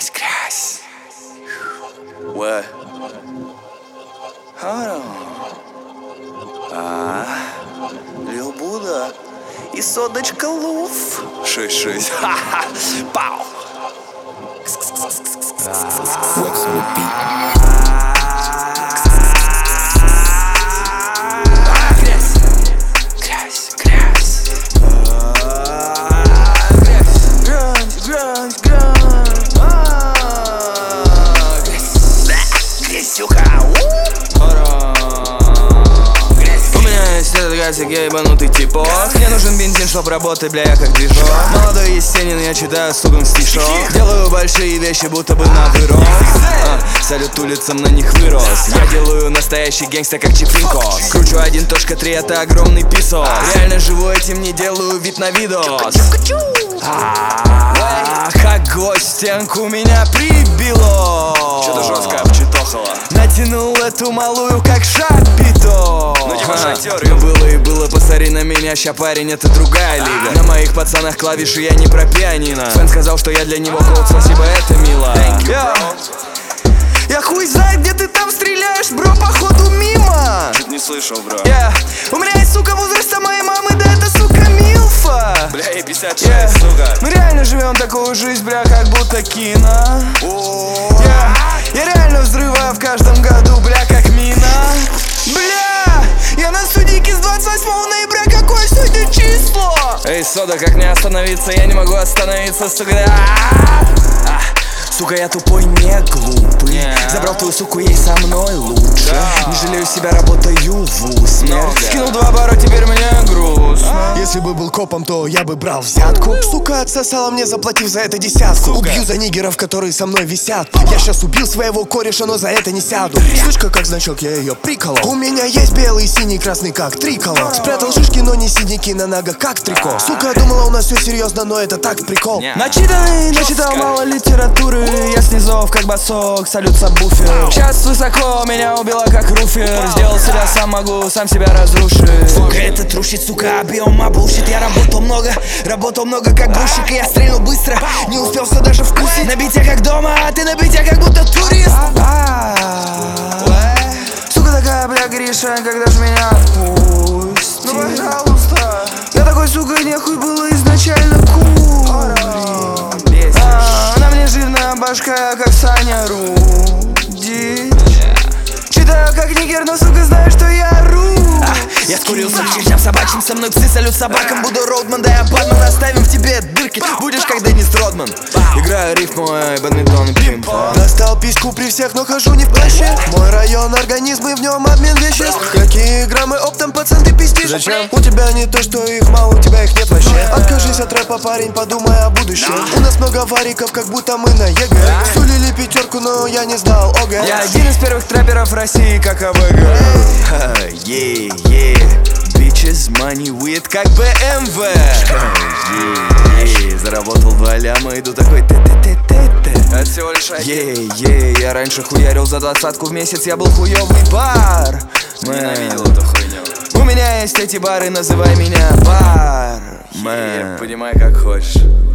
Грязь. What? Hold on. Лил Буда и содочка Луф. 6-6. Ха-ха. Пау. Я ебанутый типок. Мне нужен бензин, чтоб работать, бля, я как движок. Молодой Есенин, я читаю суган стишок. Делаю большие вещи, будто бы на вырост. Салют улицам, на них вырос. Я делаю настоящий гангста, как Чипинко. Кручу 1.3, это огромный писок. Реально живу этим, не делаю вид на видос. Как гвоздь в стенку меня прибило. Что-то жестко обчитохало. Натянул эту малую, как шапито. Ну не шатер, было и было, посмотри на меня, ща парень, это другая лига. На моих пацанах клавиши, я не про пианино. Фэн сказал, что я для него голд, спасибо, это мило. Я хуй знает, где ты там стреляешь, бро, походу мимо. Чуть не слышал, бро. У меня есть, сука, возраста моей мамы, да это, сука, милфа. Бля, ей 56, сука. Мы реально живем такую жизнь, бля, как будто кино. Я реально взрываю в каждом году, бля, как мина. Бля, я на судике с 28 ноября, какое сегодня число? Эй, сода, как не остановиться, я не могу остановиться, сука. Сука, я тупой, не глупый. Забрал твою суку, ей со мной лучше. Не жалею себя, работаю в усмерть. Скинул 2 бара, теперь мне грустно. Если бы был копом, то я бы брал взятку. Сука отсосала мне, заплатив за это 10. Убью за нигеров, которые со мной висят. Я сейчас убил своего кореша, но за это не сяду. Сучка как значок, я ее приколол. У меня есть белый, синий, красный, как триколор. Спрятал шишки, но не синяки на ногах, как трико. Сука думала, у нас все серьезно, но это так прикол. Начитанный, начитал мало литературы. Я с низов, как басок, салют сабвуфер. Сейчас высоко, меня убила как руфер. Сделал себя сам, могу сам себя разрушить. Сука, это трущит, сука, объем обушит. Я работал много, как грузчик. И я стрельнул быстро, не успел все даже вкусить. Набить я как дома, а ты набить я как будто турист. Сука такая, бля, Гриша, когда ж меня отпустит? Ну, пожалуйста. Я такой, сука, нехуй было изначально курить. Она мне жирная башка, как Саня Рудич. Читаю как нигер, но, сука, знаю, что я ру. Я скурился к чертям собачьим, со мной псы, салют собакам. Буду Роудман, да я Батман. Оставим в тебе дырки, будешь как Деннис Родман. Играю рифму, бадминтон и пинг-понг. Достал письку при всех, но хожу не в плаще. Мой район, организм и в нем обмен веществ. Какие граммы оптом, пацан, ты пиздишь? Зачем? У тебя не то, что их мало, у тебя их нет вообще. Откажись от рэпа, парень, подумай о будущем. У нас много вариков, как будто мы на ЕГЭ. Сулили 5, но я не сдал ОГЭ. Я один из первых трэперов России, как АВГ. Bitches, money, weed, как BMW. Заработал 2 ляма, иду такой т-т-т-т-т. Это всего лишь Я раньше хуярил за 20 в месяц, я был хуёвый бар. Ненавидел эту хуйню. У меня есть эти бары, называй меня бар. Понимай, как хочешь.